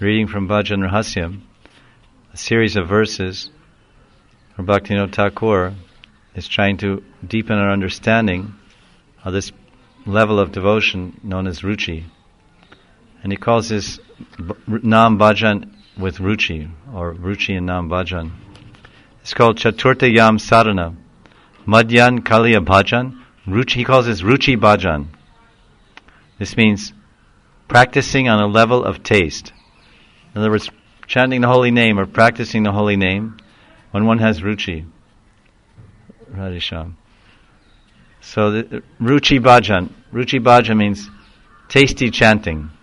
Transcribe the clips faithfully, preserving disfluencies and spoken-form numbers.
reading from Bhajan Rahasyam, a series of verses from Bhaktivinoda Thakur is trying to deepen our understanding of this level of devotion known as ruchi. And he calls this Nam Bhajan with ruchi, or ruchi and Nam Bhajan. It's called Chaturta Yam Sadhana. Madhyan Kaliya Bhajan. Ruchi, he calls this Ruchi Bhajan. This means practicing on a level of taste. In other words, chanting the holy name or practicing the holy name when one has ruchi. Radhisham. So the Ruchi Bhajan. Ruchi Bhajan means tasty chanting.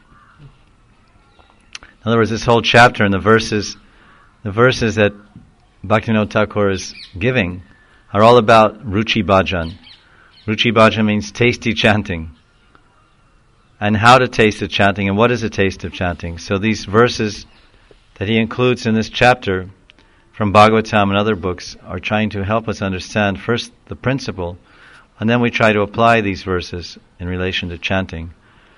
In other words, this whole chapter and the verses, the verses that Bhaktivinoda Thakur is giving are all about Ruchi Bhajan. Ruchi Bhajan means tasty chanting. And how to taste the chanting and what is the taste of chanting. So these verses that he includes in this chapter from Bhagavatam and other books are trying to help us understand first the principle, and then we try to apply these verses in relation to chanting.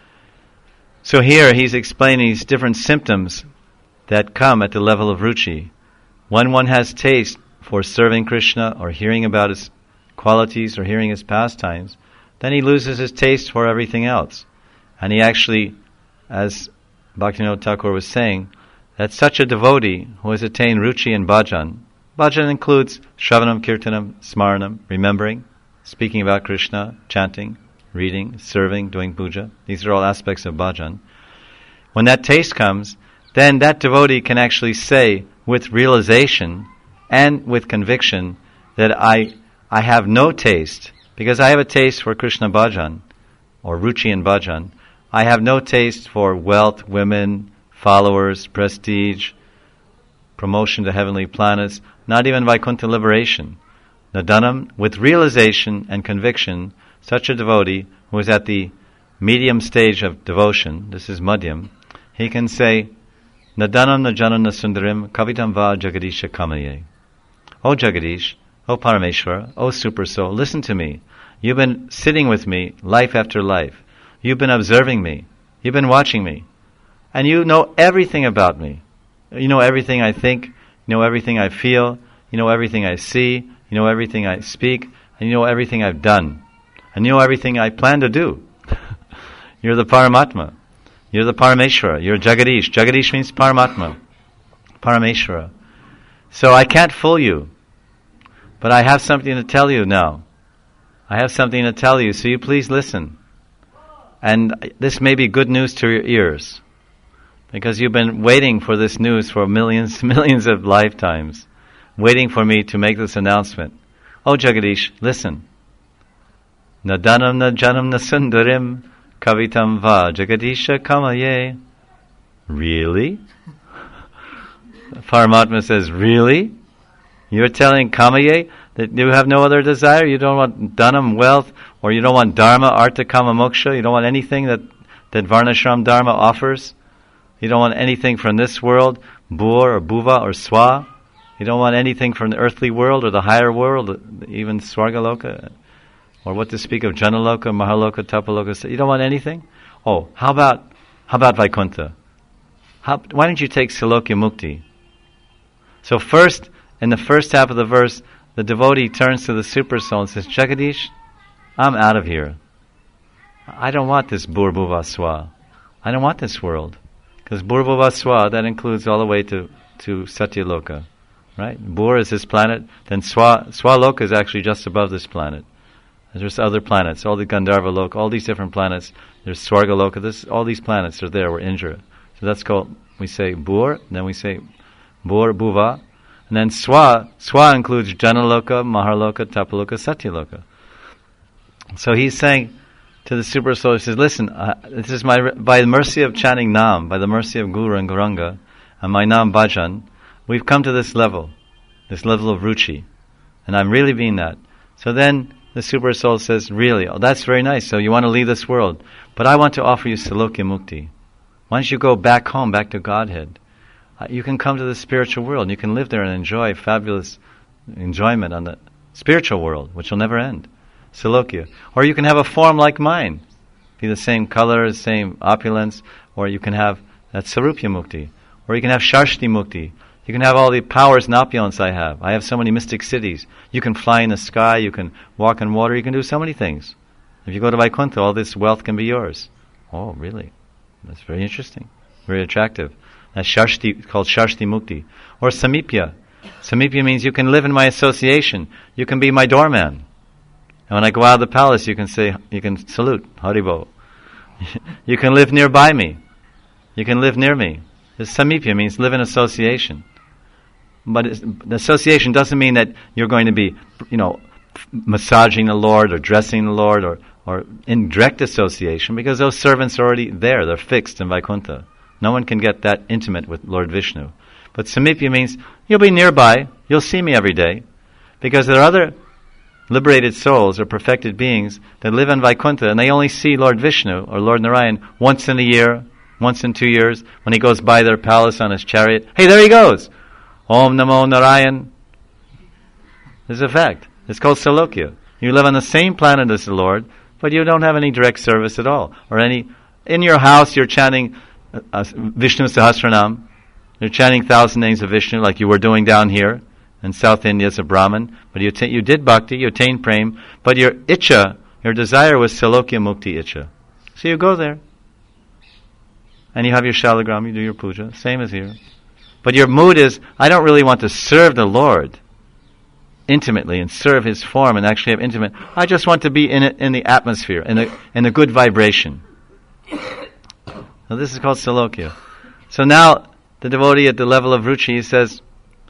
So here he's explaining these different symptoms that come at the level of ruchi. When one has taste for serving Krishna or hearing about his qualities or hearing his pastimes, then he loses his taste for everything else. And he actually, as Bhaktivinoda Thakur was saying, that such a devotee who has attained ruchi and bhajan, bhajan includes shravanam, kirtanam, smaranam, remembering, speaking about Krishna, chanting, reading, serving, doing puja. These are all aspects of bhajan. When that taste comes, then that devotee can actually say with realization and with conviction that I I have no taste, because I have a taste for Krishna bhajan, or ruchi and bhajan. I have no taste for wealth, women, followers, prestige, promotion to heavenly planets, not even Vaikuntha liberation. Nadanam, with realization and conviction, such a devotee who is at the medium stage of devotion, this is madhyam, he can say, Nadanam najanana sundarim kavitam va jagadisha kamaye. O Jagadish, O Parameshwara, O Super Soul, listen to me. You've been sitting with me life after life. You've been observing me. You've been watching me. And you know everything about me. You know everything I think. You know everything I feel. You know everything I see. You know everything I speak. And you know everything I've done. And you know everything I plan to do. You're the Paramatma. You're the Parameshwara. You're Jagadish. Jagadish means Paramatma. Parameshwara. So I can't fool you. But I have something to tell you now. I have something to tell you, so you please listen. And this may be good news to your ears, because you've been waiting for this news for millions, millions of lifetimes, waiting for me to make this announcement. Oh Jagadish, listen. Nadanam najanam nasundarim kavitam va jagadisha kamaye. Really? Paramatma says, really? You're telling Kamaye that you have no other desire? You don't want dhanam, wealth, or you don't want dharma, artha, kama, moksha? You don't want anything that, that varnashram dharma offers? You don't want anything from this world, bur or bhuva or swa? You don't want anything from the earthly world or the higher world, even swargaloka? Or what to speak of janaloka, mahaloka, tapaloka? You don't want anything? Oh, how about how about Vaikuntha? How, why don't you take Salokya Mukti? So first, in the first half of the verse, the devotee turns to the Super Soul and says, Jagadish, I'm out of here. I don't want this bur bhuva swa. I don't want this world. Because bur bhuva swa, that includes all the way to, to Satyaloka. Right? Bur is this planet, then swa, swaloka is actually just above this planet. There's other planets, all the Gandharva Loka, all these different planets. There's Swargaloka, this, all these planets are there, we're Indra. So that's called, we say bur, then we say bur bhuva. And then swa, swa includes Janaloka, Maharloka, Tapaloka, Satyaloka. So he's saying to the Super Soul, he says, listen, uh, this is my, by the mercy of chanting Nam, by the mercy of Guru and Gauranga, and my Nam Bhajan, we've come to this level, this level of ruchi. And I'm really being that. So then the Super Soul says, really, oh, that's very nice, so you want to leave this world. But I want to offer you Salokya Mukti. Why don't you go back home, back to Godhead? Uh, you can come to the spiritual world. You can live there and enjoy fabulous enjoyment on the spiritual world, which will never end. Salokya. Or you can have a form like mine. Be the same color, the same opulence. Or you can have that Sarupya Mukti. Or you can have Sharshti Mukti. You can have all the powers and opulence I have. I have so many mystic cities. You can fly in the sky, you can walk in water, you can do so many things. If you go to Vaikuntha, all this wealth can be yours. Oh, really? That's very interesting. Very attractive. That's Sharshti, called Sharshti Mukti. Or Samipya. Samipya means you can live in my association. You can be my doorman. And when I go out of the palace, you can say, you can salute, Haribo. You can live nearby me. You can live near me. This Samipya means live in association. But the association doesn't mean that you're going to be, you know, massaging the Lord or dressing the Lord or, or in direct association, because those servants are already there. They're fixed in Vaikuntha. No one can get that intimate with Lord Vishnu. But Samipya means you'll be nearby, you'll see me every day, because there are other liberated souls or perfected beings that live in Vaikuntha and they only see Lord Vishnu or Lord Narayan once in a year, once in two years, when he goes by their palace on his chariot. Hey, there he goes! Om Namo Narayan. There's a fact. It's called Salokya. You live on the same planet as the Lord, but you don't have any direct service at all. Or any, in your house you're chanting uh, uh, Vishnu Sahasranam. You're chanting thousand names of Vishnu like you were doing down here in South India as a Brahmin. But you, t- you did bhakti, you attained prem, but your itcha, your desire was Salokya Mukti itcha. So you go there. And you have your shalagram, you do your puja, same as here. But your mood is, I don't really want to serve the Lord intimately and serve His form and actually have intimate. I just want to be in it, in the atmosphere, in a, in a good vibration. So this is called Salokya. So now, the devotee at the level of Ruchi, he says,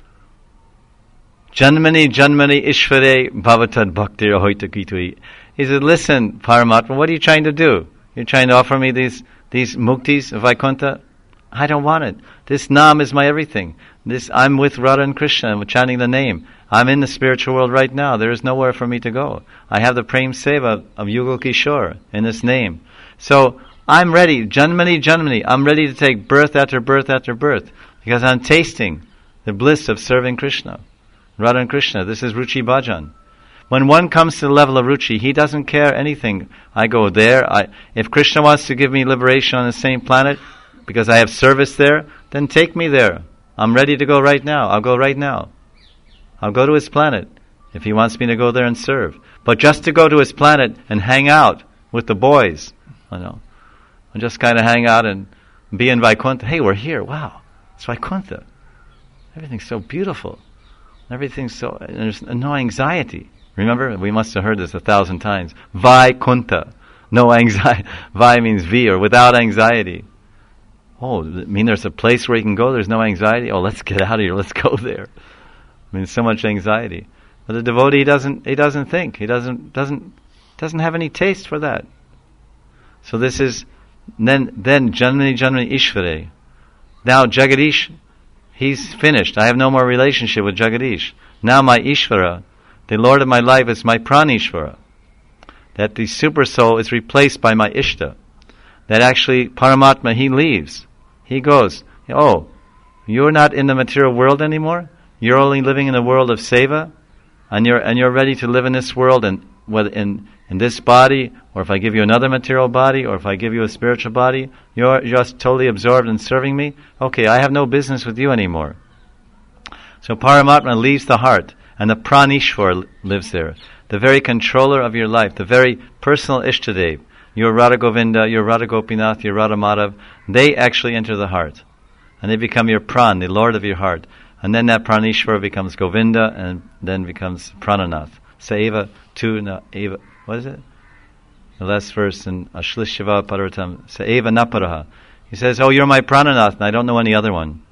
Janmani Janmani Ishvare Bhavatad Bhaktir Ahoita Kitui. He said, listen, Paramatma, what are you trying to do? You're trying to offer me these these muktis of Vaikuntha? I don't want it. This Nam is my everything. This I'm with Radha and Krishna, I'm chanting the name. I'm in the spiritual world right now. There is nowhere for me to go. I have the Prem Seva of Yugal Kishore in this name. So I'm ready, Janmani Janmani, I'm ready to take birth after birth after birth, because I'm tasting the bliss of serving Krishna. Radha and Krishna, this is Ruchi Bhajan. When one comes to the level of Ruchi, he doesn't care anything. I go there, I, if Krishna wants to give me liberation on the same planet, because I have service there, then take me there. I'm ready to go right now, I'll go right now. I'll go to his planet, if he wants me to go there and serve. But just to go to his planet and hang out with the boys, you know, and just kind of hang out and be in Vaikuntha. Hey, we're here. Wow, it's Vaikuntha. Everything's so beautiful. Everything's so... There's no anxiety. Remember? We must have heard this a thousand times. Vaikuntha. No anxiety. Vai means V, or without anxiety. Oh, I mean there's a place where you can go, there's no anxiety? Oh, let's get out of here. Let's go there. I mean, so much anxiety. But the devotee, he doesn't, he doesn't think. He doesn't, doesn't, doesn't have any taste for that. So this is... Then, then Janmani Janmani Ishvare. Now Jagadish, he's finished. I have no more relationship with Jagadish. Now my Ishvara, the Lord of my life, is my Pranishvara. That the super soul is replaced by my Ishta. That actually Paramatma, he leaves. He goes, oh, you're not in the material world anymore? You're only living in the world of Seva? And you're and you're ready to live in this world, and whether in in this body, or if I give you another material body, or if I give you a spiritual body, you're just totally absorbed in serving me? Okay, I have no business with you anymore. So Paramatma leaves the heart, and the Pranishwar lives there. The very controller of your life, the very personal Ishtadev. Your Radha Govinda, your Radha Gopinath, your Radha Madhav, they actually enter the heart. And they become your Pran, the Lord of your heart. And then that Pranishwar becomes Govinda, and then becomes Prananath. Saeva tu na eva. What is it? The last verse in Ashlishiva Parvatam. Saeva naparaha. He says, oh, you're my Prananath, and I don't know any other one.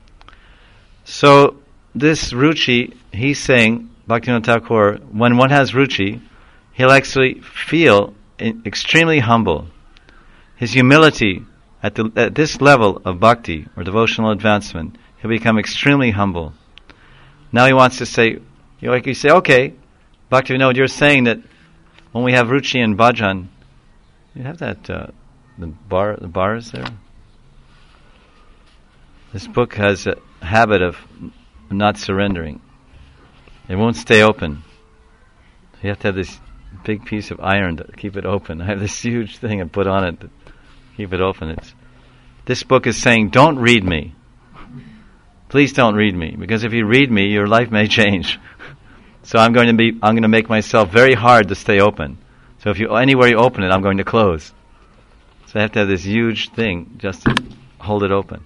So, this Ruchi, he's saying, Bhaktivinoda Thakur, when one has Ruchi, he'll actually feel extremely humble. His humility, at, the, at this level of bhakti, or devotional advancement, he'll become extremely humble. Now he wants to say, you know, like you say, okay, Bhaktivinoda, you're saying that when we have Ruchi and Bhajan, you have that, uh, the bar, the bar is there? This book has a habit of not surrendering. It won't stay open. You have to have this big piece of iron to keep it open. I have this huge thing I put on it to keep it open. It's, this book is saying, don't read me. please don't read me, because if you read me, your life may change. So I'm going to be, I'm going to make myself very hard to stay open. So if you, anywhere you open it, I'm going to close. So I have to have this huge thing just to hold it open.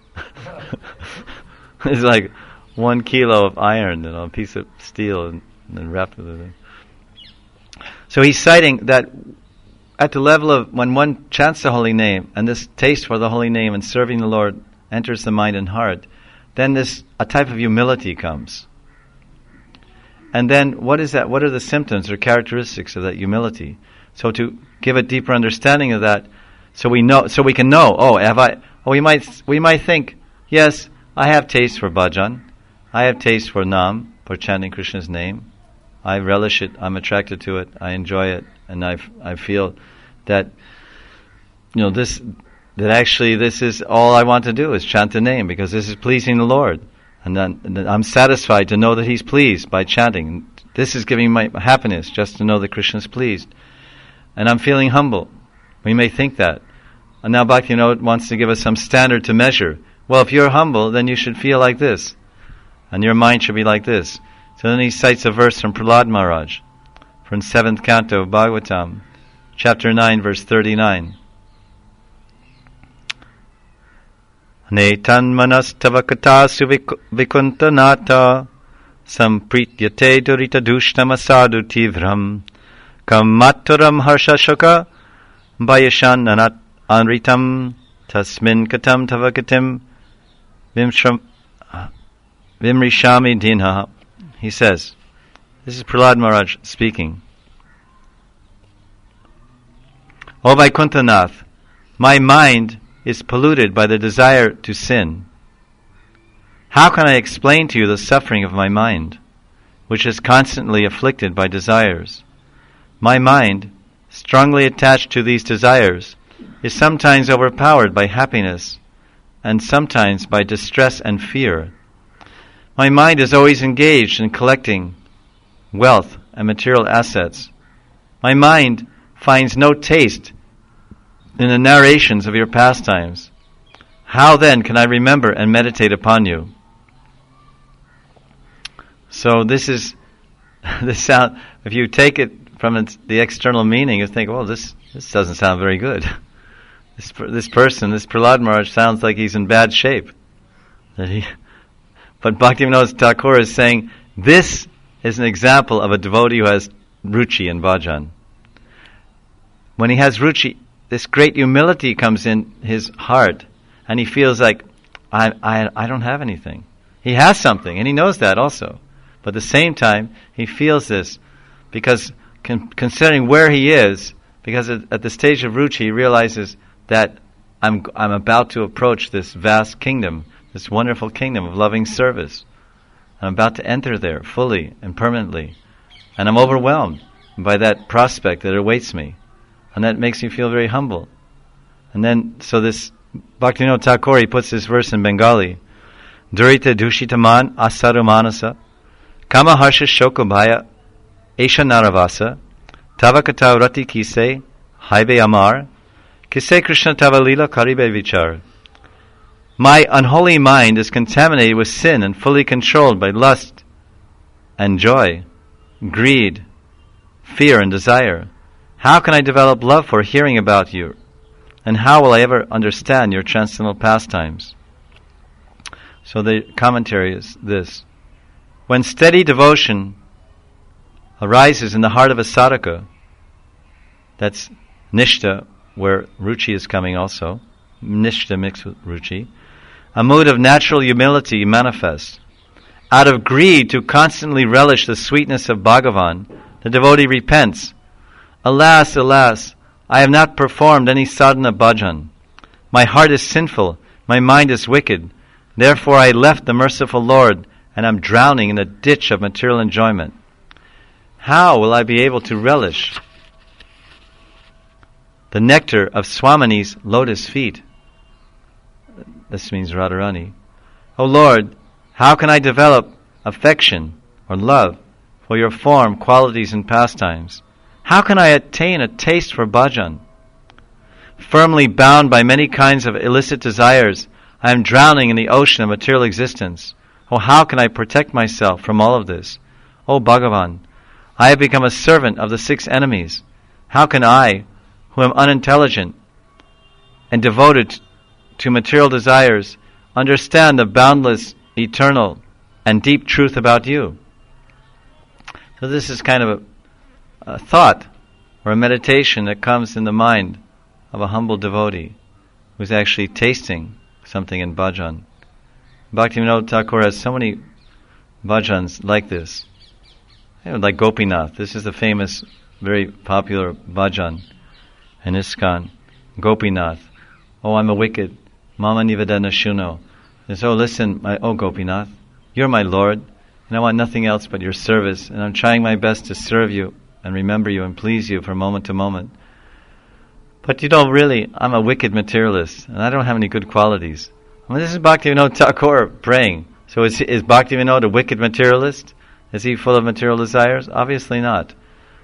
It's like one kilo of iron, you know, a piece of steel, and, and wrapped with it. So he's citing that at the level of when one chants the holy name, and this taste for the holy name and serving the Lord enters the mind and heart, then this a type of humility comes. And then what is that? What are the symptoms or characteristics of that humility? So to give a deeper understanding of that, so we know, so we can know. Oh, have I? Oh, we might we might think, yes, I have taste for bhajan, I have taste for nam, for chanting Krishna's name. I relish it. I'm attracted to it. I enjoy it, and I I feel that you know this that actually this is all I want to do is chant the name because this is pleasing the Lord, and then, and then I'm satisfied to know that He's pleased by chanting. This is giving my happiness just to know that Krishna is pleased, and I'm feeling humble. We may think that, and now Bhaktivinoda wants to give us some standard to measure. Well, if you're humble, then you should feel like this, and your mind should be like this. So then he cites a verse from Prahlad Maharaj, from seventh canto of Bhagavatam, chapter nine, verse thirty-nine. Netan manastava vikuntanata samprityate durita dushtama sadhu tivram kamaturam harshashoka bayashan anat anritam tasmin katam tavakatim vimshram vimrishami dinha. He says, this is Prahlad Maharaj speaking. O Vaikuntanath, my mind is polluted by the desire to sin. How can I explain to you the suffering of my mind, which is constantly afflicted by desires? My mind, strongly attached to these desires, is sometimes overpowered by happiness, and sometimes by distress and fear. My mind is always engaged in collecting wealth and material assets. My mind finds no taste in the narrations of your pastimes. How then can I remember and meditate upon you? So this is this sound. If you take it from its, the external meaning, you think, well, this this doesn't sound very good. This this person, this Prahlad Maharaj, sounds like he's in bad shape. That he. But Bhaktivinoda Thakur is saying, this is an example of a devotee who has ruchi in bhajan. When he has ruchi, this great humility comes in his heart, and he feels like, I, I, I don't have anything. He has something, and he knows that also. But at the same time, he feels this, because con- considering where he is, because at, at the stage of ruchi, he realizes that I'm I'm about to approach this vast kingdom, this wonderful kingdom of loving service. I'm about to enter there fully and permanently. And I'm overwhelmed by that prospect that awaits me. And that makes me feel very humble. And then, so this Bhaktivinoda Thakur, he puts this verse in Bengali. Durita dushitaman asaru manasa kama harsha shokabhaya esha naravasa tavakata rati kise haibe amar kise krishna tavalila karibe vichar. My unholy mind is contaminated with sin and fully controlled by lust and joy, greed, fear and desire. How can I develop love for hearing about you? And how will I ever understand your transcendental pastimes? So the commentary is this. When steady devotion arises in the heart of a sadhaka, that's nishta, where ruchi is coming also, nishta mixed with ruchi, a mood of natural humility manifests. Out of greed to constantly relish the sweetness of Bhagavan, the devotee repents. Alas, alas, I have not performed any sadhana bhajan. My heart is sinful, my mind is wicked. Therefore I left the merciful Lord, and am drowning in a ditch of material enjoyment. How will I be able to relish the nectar of Swamini's lotus feet? This means Radharani. O Lord, how can I develop affection or love for your form, qualities, and pastimes? How can I attain a taste for bhajan? Firmly bound by many kinds of illicit desires, I am drowning in the ocean of material existence. Oh, how can I protect myself from all of this? Oh, Bhagavan, I have become a servant of the six enemies. How can I, who am unintelligent and devoted to material desires, understand the boundless, eternal, and deep truth about you? So this is kind of a, a thought or a meditation that comes in the mind of a humble devotee who's actually tasting something in bhajan. Bhaktivinoda Thakur has so many bhajans like this. You know, like Gopinath. This is the famous, very popular bhajan in ISKCON. Gopinath. Oh, I'm a wicked. Mama Nivadana Shuno. And so listen, my, oh Gopinath, you're my Lord, and I want nothing else but your service, and I'm trying my best to serve you and remember you and please you from moment to moment. But you know, really, I'm a wicked materialist, and I don't have any good qualities. I mean, this is Bhaktivinoda Thakur praying. So is, is Bhaktivinoda a wicked materialist? Is he full of material desires? Obviously not.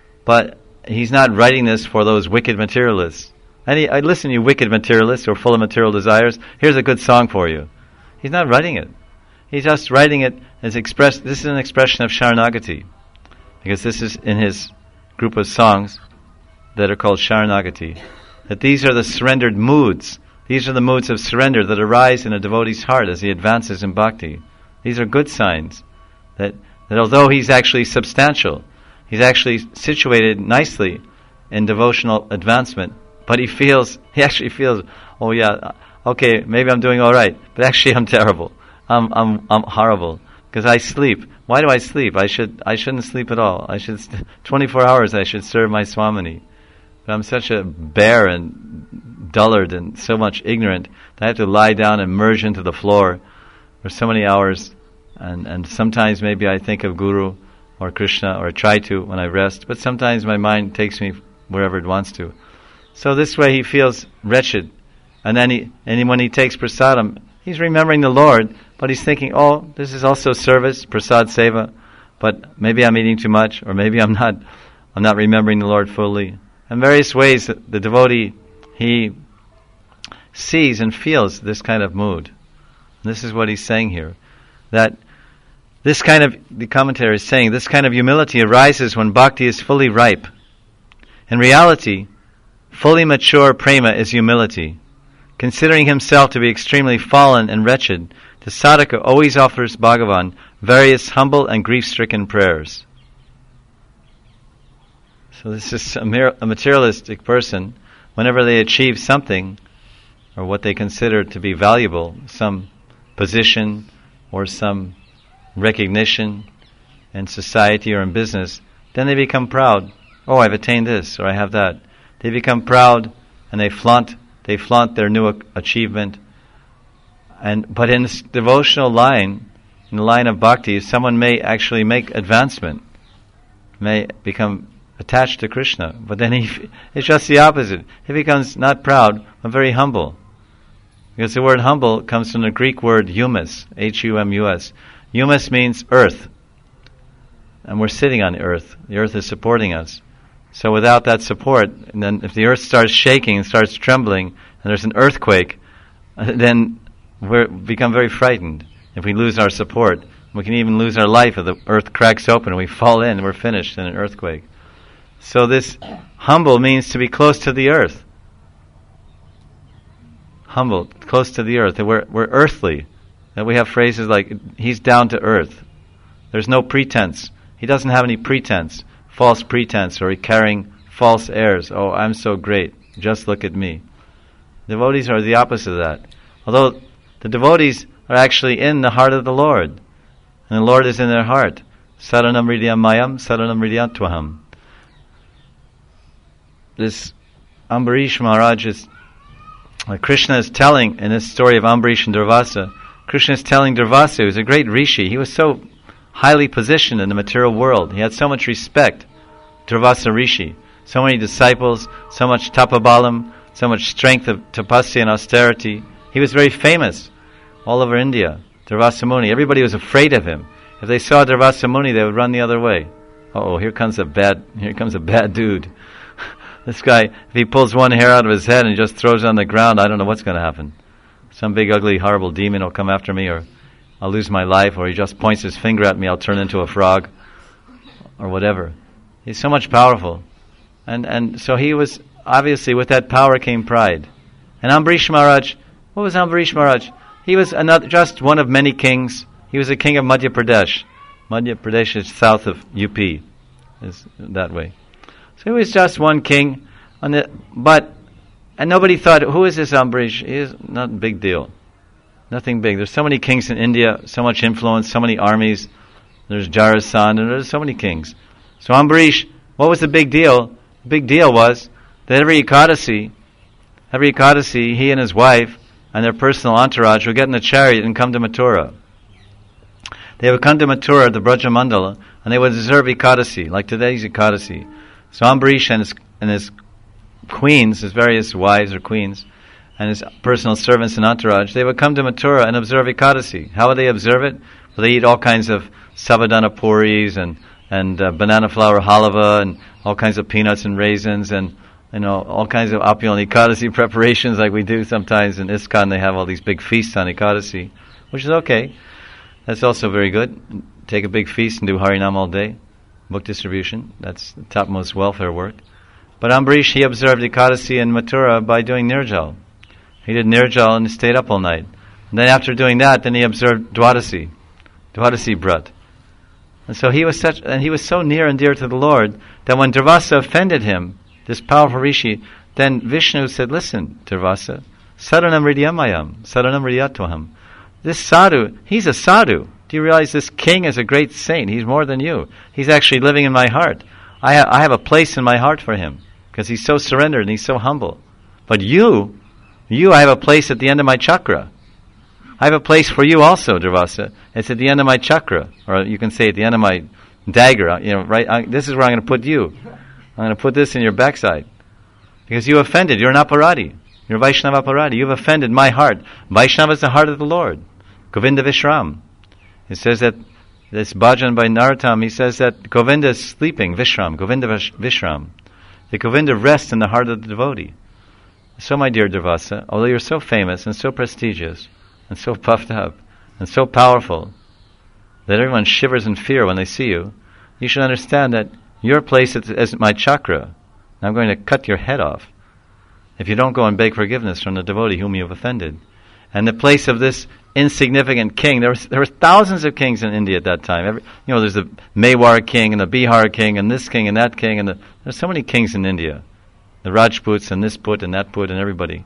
But he's not writing this for those wicked materialists. And he, I listen, you wicked materialists who are full of material desires, here's a good song for you. He's not writing it. He's just writing it as express. This is an expression of Sharanagati, because this is in his group of songs that are called Sharanagati. That these are the surrendered moods. These are the moods of surrender that arise in a devotee's heart as he advances in bhakti. These are good signs that, that although he's actually substantial, he's actually situated nicely in devotional advancement, but he feels, he actually feels, oh yeah, okay, maybe I'm doing all right, but actually I'm terrible. I'm I'm I'm horrible because I sleep. Why do I sleep? I should I shouldn't sleep at all. I should st- twenty-four hours I should serve my Swamini. But I'm such a bear and dullard and so much ignorant that I have to lie down and merge into the floor for so many hours. And and sometimes maybe I think of Guru or Krishna, or I try to when I rest. But sometimes my mind takes me wherever it wants to. So this way he feels wretched. And then he and when he takes prasadam, he's remembering the Lord, but he's thinking, oh, this is also service, prasad seva, but maybe I'm eating too much, or maybe I'm not I'm not remembering the Lord fully. In various ways, the, the devotee, he sees and feels this kind of mood. And this is what he's saying here, that this kind of, the commentary is saying, this kind of humility arises when bhakti is fully ripe. In reality, fully mature prema is humility. Considering himself to be extremely fallen and wretched, the sadhaka always offers Bhagavan various humble and grief-stricken prayers. So this is a, mer- a materialistic person. Whenever they achieve something, or what they consider to be valuable, some position or some recognition in society or in business, then they become proud. Oh, I've attained this, or I have that. They become proud and they flaunt They flaunt their new achievement. And but in this devotional line, in the line of bhakti, someone may actually make advancement, may become attached to Krishna. But then he, it's just the opposite. He becomes not proud, but very humble. Because the word humble comes from the Greek word humus, H U M U S. Humus means earth. And we're sitting on the earth. The earth is supporting us. So without that support, and then if the earth starts shaking and starts trembling, and there's an earthquake, then we become very frightened. If we lose our support, we can even lose our life if the earth cracks open and we fall in and we're finished in an earthquake. So this humble means to be close to the earth. Humble, close to the earth. That we're, we're earthly. That we have phrases like, he's down to earth. There's no pretense. He doesn't have any pretense. False pretense, or carrying false airs. Oh, I'm so great. Just look at me. Devotees are the opposite of that. Although the devotees are actually in the heart of the Lord. And the Lord is in their heart. Saranam hridayam mayam, saranam hridayam tvaham. This Ambarish Maharaj is, uh, Krishna is telling, in this story of Ambarish and Durvasa, Krishna is telling Durvasa, who's a great rishi, he was so highly positioned in the material world. He had so much respect, Durvasa Rishi, so many disciples, so much tapabalam, so much strength of tapasya and austerity. He was very famous all over India, Durvasa Muni. Everybody was afraid of him. If they saw Durvasa Muni, they would run the other way. Oh, here comes a bad, here comes a bad dude. This guy, if he pulls one hair out of his head and just throws it on the ground, I don't know what's going to happen. Some big, ugly, horrible demon will come after me, or I'll lose my life, or he just points his finger at me, I'll turn into a frog, or whatever. He's so much powerful. And and so he was, obviously, with that power came pride. And Ambarish Maharaj, what was Ambarish Maharaj? He was another, just one of many kings. He was a king of Madhya Pradesh. Madhya Pradesh is south of U P, is that way. So he was just one king, on the, but, and nobody thought, who is this Ambarish? He is not a big deal. Nothing big. There's so many kings in India, so much influence, so many armies. There's Jarasan, and there's so many kings. So Ambarish, what was the big deal? The big deal was that every Ekadasi, every Ekadasi, he and his wife and their personal entourage would get in a chariot and come to Mathura. They would come to Mathura, the Braja Mandala, and they would observe Ekadasi, like today's Ekadasi. So Ambarish and his, and his queens, his various wives or queens, and his personal servants and entourage, they would come to Mathura and observe Ekadasi. How would they observe it? Well, they eat all kinds of sabudana puris and and uh, banana flour halava and all kinds of peanuts and raisins and, you know, all kinds of opulent Ekadasi preparations like we do sometimes in ISKCON. They have all these big feasts on Ekadasi, which is okay. That's also very good. Take a big feast and do Harinam all day. Book distribution. That's the topmost welfare work. But Ambarish, he observed Ekadasi in Mathura by doing Nirjal. He did Nirjal and he stayed up all night. And then after doing that, then he observed Dwadasi, Dwadasi Brat. And so he was such, and he was so near and dear to the Lord that when Durvasa offended him, this powerful rishi, then Vishnu said, "Listen, Durvasa, saranam hridyamayam, saranam hridyatwaham. This sadhu, he's a sadhu. Do you realize this king is a great saint? He's more than you. He's actually living in my heart. I, ha- I have a place in my heart for him because he's so surrendered and he's so humble. But you, you, I have a place at the end of my chakra. I have a place for you also, Durvasa. It's at the end of my chakra, or you can say at the end of my dagger. You know, right? I, this is where I'm going to put you. I'm going to put this in your backside because you offended. You're an aparadi. You're Vaishnava aparadi. You've offended my heart. Vaishnava is the heart of the Lord. Govinda Vishram. It says that this bhajan by Narottam. He says that Govinda is sleeping. Vishram. Govinda Vishram. The Govinda rests in the heart of the devotee. So, my dear Durvasa, although you're so famous and so prestigious and so puffed up and so powerful that everyone shivers in fear when they see you, you should understand that your place is, is my chakra. And I'm going to cut your head off if you don't go and beg forgiveness from the devotee whom you have offended. And the place of this insignificant king, there, was, there were thousands of kings in India at that time. Every, you know, there's the Mewar king and the Bihar king and this king and that king, and the, there's so many kings in India. The Rajputs and this Put and that Put and everybody.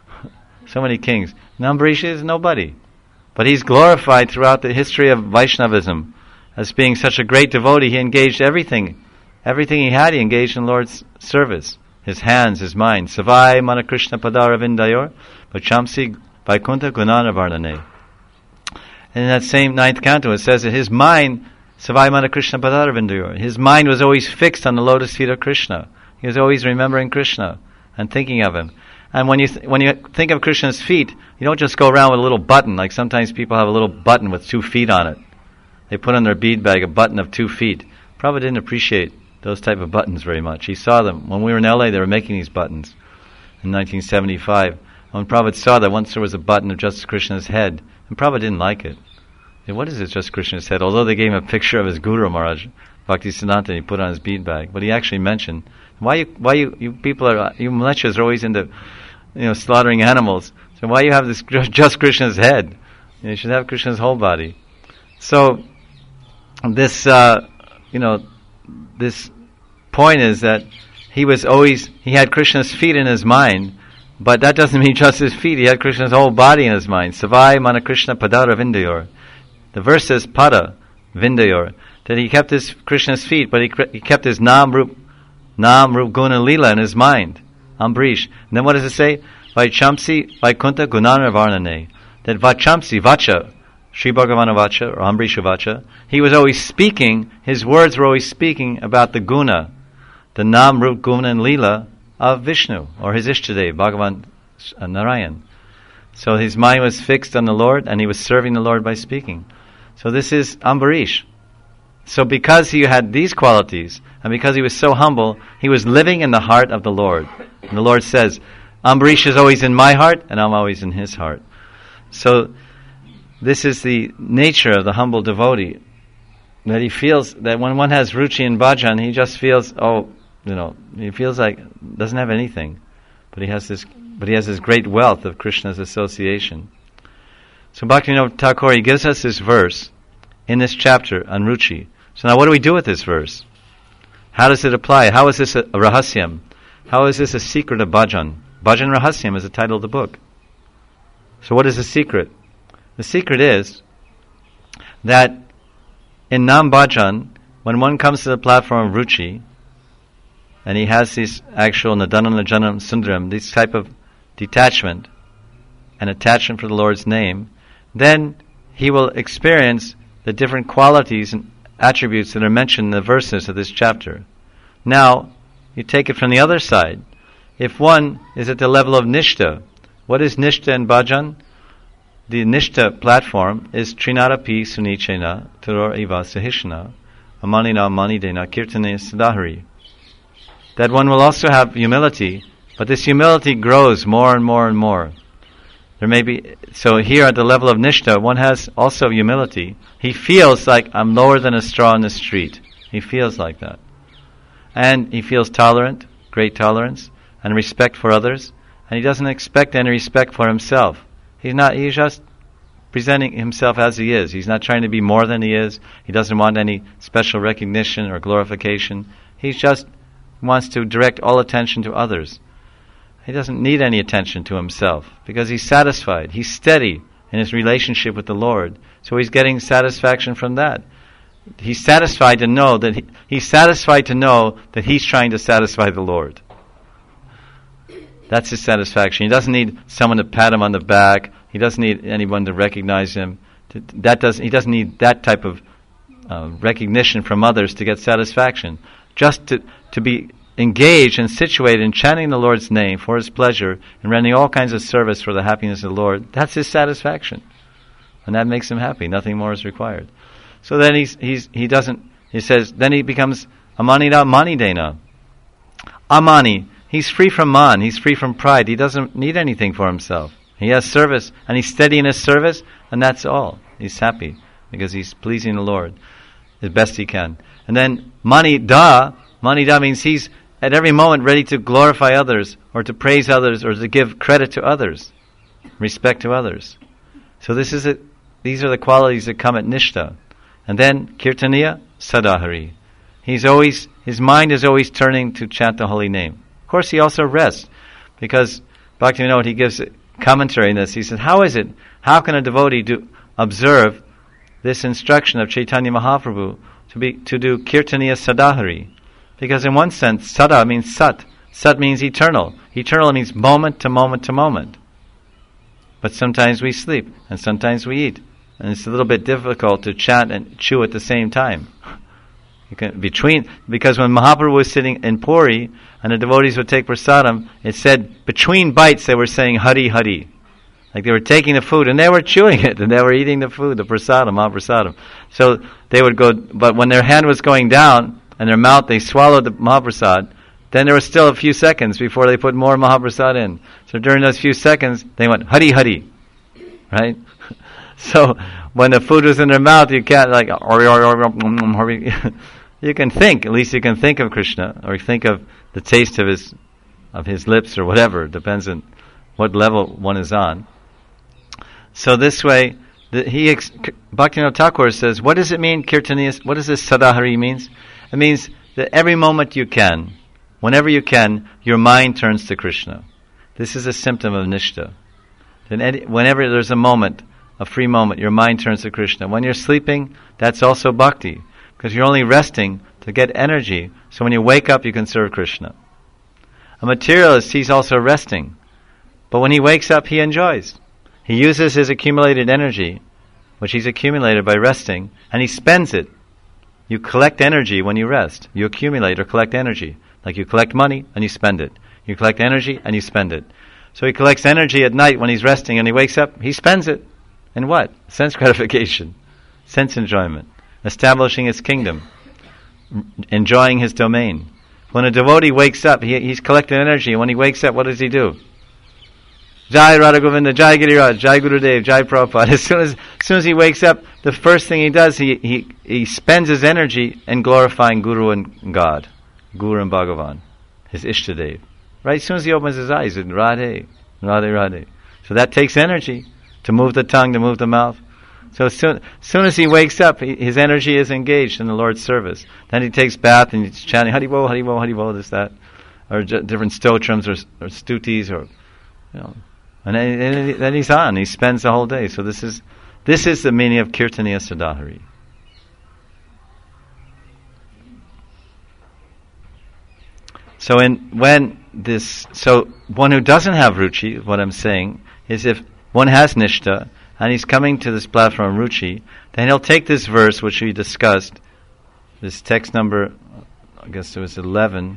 So many kings. Ambarish is nobody. But he's glorified throughout the history of Vaishnavism as being such a great devotee. He engaged everything. Everything he had, he engaged in Lord's service. His hands, his mind. Savai Manakrishna Padara Vindayor, Vachamsi Vaikuntha Gunana Varnane. And in that same ninth canto, it says that his mind, Savai Manakrishna Padara Vindayor, his mind was always fixed on the lotus feet of Krishna. He was always remembering Krishna and thinking of him. And when you th- when you think of Krishna's feet, you don't just go around with a little button, like sometimes people have a little button with two feet on it. They put on their bead bag a button of two feet. Prabhupada didn't appreciate those type of buttons very much. He saw them. When we were in L A, they were making these buttons in nineteen seventy-five. When Prabhupada saw that, once there was a button of just Krishna's head, and Prabhupada didn't like it. He said, what is this, just Krishna's head? Although they gave him a picture of his Guru Maharaj, Bhaktisiddhanta, and he put on his bead bag. But he actually mentioned, why you, why you, you people are, you militias are always into, you know, slaughtering animals. So why you have this just Krishna's head? You should have Krishna's whole body. So this, uh, you know, this point is that he was always, he had Krishna's feet in his mind, but that doesn't mean just his feet. He had Krishna's whole body in his mind. Savai Manakrishna Padara Vindayor. The verse says Pada Vindayor, that he kept his Krishna's feet, but he, he kept his Nam Rup, Nam Rup Guna Lila in his mind. Ambarish. And then what does it say? Vaichamsi Vaikuntha Gunana Varnane. That Vachamsi, Vacha, Sri Bhagavana Vacha, or Ambarish Vacha, he was always speaking, his words were always speaking about the guna, the Nam Rup Guna and Lila of Vishnu, or his Ishtadev, Bhagavan Narayan. So his mind was fixed on the Lord, and he was serving the Lord by speaking. So this is Ambarish. So because he had these qualities, and because he was so humble, he was living in the heart of the Lord. And the Lord says, Ambarish is always in my heart, and I'm always in his heart. So this is the nature of the humble devotee, that he feels that when one has ruchi in bhajan, he just feels, oh, you know, he feels like doesn't have anything, but he has this, but he has this great wealth of Krishna's association. So Bhaktivinoda Thakur, he gives us this verse in this chapter on ruchi. So now, what do we do with this verse? How does it apply? How is this a, a rahasyam? How is this a secret of bhajan? Bhajan Rahasyam is the title of the book. So what is the secret? The secret is that in Nam Bhajan, when one comes to the platform of ruchi, and he has these actual Nadanam Najanam Sundaram, this type of detachment and attachment for the Lord's name, then he will experience the different qualities and attributes that are mentioned in the verses of this chapter. Now, you take it from the other side. If one is at the level of nishta, what is nishta in bhajan? The nishta platform is trinarapi sunichena turor eva sahishna amanina manidena kirtane sadahari. That one will also have humility, but this humility grows more and more and more. There may be, so here at the level of nishta, one has also humility. He feels like, I'm lower than a straw in the street. He feels like that. And he feels tolerant, great tolerance, and respect for others, and he doesn't expect any respect for himself. He's not, he's just presenting himself as he is. He's not trying to be more than he is. He doesn't want any special recognition or glorification. He just wants to direct all attention to others. He doesn't need any attention to himself, because he's satisfied. He's steady in his relationship with the Lord, so he's getting satisfaction from that. He's satisfied to know that he, he's satisfied to know that he's trying to satisfy the Lord. That's his satisfaction. He doesn't need someone to pat him on the back. He doesn't need anyone to recognize him. That does he doesn't need that type of uh, recognition from others to get satisfaction. Just to to be engaged and situated in chanting the Lord's name for His pleasure and rendering all kinds of service for the happiness of the Lord. That's his satisfaction, and that makes him happy. Nothing more is required. So then he's he's he doesn't. He says then he becomes amanina manidena. Amani. He's free from man. He's free from pride. He doesn't need anything for himself. He has service, and he's steady in his service, and that's all. He's happy because he's pleasing the Lord as best he can. And then mani da, mani da means he's at every moment ready to glorify others, or to praise others, or to give credit to others, respect to others. So this is it. These are the qualities that come at nishta. And then kirtaniya sadahari. He's always his mind is always turning to chant the holy name. Of course, he also rests, because Bhaktivinoda, he gives commentary in this. He says, how is it, how can a devotee do, observe this instruction of Chaitanya Mahaprabhu to be to do kirtaniya sadahari? Because in one sense, sada means sat. Sat means eternal. Eternal means moment to moment to moment. But sometimes we sleep, and sometimes we eat, and it's a little bit difficult to chant and chew at the same time. You can, between, because when Mahaprabhu was sitting in Puri, and the devotees would take prasadam, it said between bites they were saying Hari Hari. Like they were taking the food and they were chewing it, and they were eating the food, the prasadam, Mahaprasadam. So they would go, but when their hand was going down, and their mouth, they swallowed the Mahaprasad, then there was still a few seconds before they put more Mahaprasad in. So during those few seconds, they went Hari Hari. Right? So when the food was in their mouth, you can't like, you can think, at least you can think of Krishna, or think of the taste of his of his lips, or whatever. It depends on what level one is on. So this way, the, he ex, Bhaktivinoda Thakur says, what does it mean, kirtaniya? What does this sadahari means? It means that every moment you can, whenever you can, your mind turns to Krishna. This is a symptom of nishta. Then any, whenever there's a moment, a free moment, your mind turns to Krishna. When you're sleeping, that's also bhakti, because you're only resting to get energy, so when you wake up, you can serve Krishna. A materialist, he's also resting, but when he wakes up, he enjoys. He uses his accumulated energy, which he's accumulated by resting, and he spends it. You collect energy when you rest. You accumulate or collect energy. Like you collect money and you spend it. You collect energy and you spend it. So he collects energy at night when he's resting, and he wakes up, he spends it. In what? Sense gratification, sense enjoyment, establishing his kingdom, enjoying his domain. When a devotee wakes up, he, he's collected energy. When he wakes up, what does he do? Jai Radha Govinda, Jai Giriraj, Jai Gurudev, Jai Prabhupada. As soon as, as soon as he wakes up, the first thing he does, he, he, he spends his energy in glorifying Guru and God, Guru and Bhagavan, his Ishtadev. Right? As soon as he opens his eyes, it's Radhe, Radhe, Radhe. So that takes energy to move the tongue, to move the mouth. So as soon, as soon as he wakes up, he, his energy is engaged in the Lord's service. Then he takes bath and he's chanting Haribo, Haribo, Haribo, this, that, or j- different stotrams or, or stutis, or you know, and then, and then he's on. He spends the whole day. So this is this is the meaning of Kirtaniya Sadahari. So in when this, so one who doesn't have ruchi, what I'm saying is, if one has nishta and he's coming to this platform ruchi, then he'll take this verse which we discussed, this text number, I guess it was eleven,